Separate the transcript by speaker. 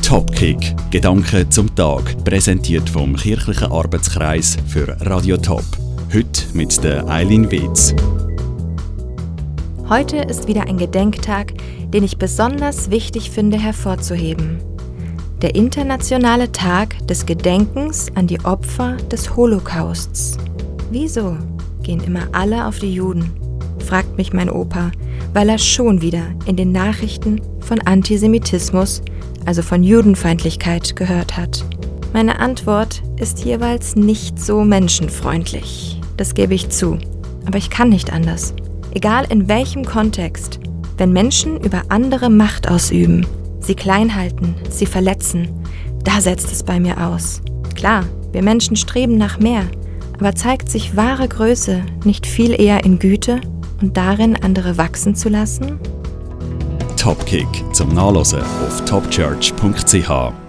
Speaker 1: Topkick, Gedanken zum Tag, präsentiert vom Kirchlichen Arbeitskreis für Radio Top. Heute mit der Eileen Wetz.
Speaker 2: Heute ist wieder ein Gedenktag, den ich besonders wichtig finde hervorzuheben. Der internationale Tag des Gedenkens an die Opfer des Holocausts. Wieso gehen immer alle auf die Juden? Fragt mich mein Opa, weil er schon wieder in den Nachrichten von Antisemitismus, also von Judenfeindlichkeit, gehört hat. Meine Antwort ist jeweils nicht so menschenfreundlich. Das gebe ich zu. Aber ich kann nicht anders. Egal in welchem Kontext, wenn Menschen über andere Macht ausüben, sie klein halten, sie verletzen, da setzt es bei mir aus. Klar, wir Menschen streben nach mehr, aber zeigt sich wahre Größe nicht viel eher in Güte und darin, andere wachsen zu lassen?
Speaker 1: Topkick zum Nachlesen auf topchurch.ch.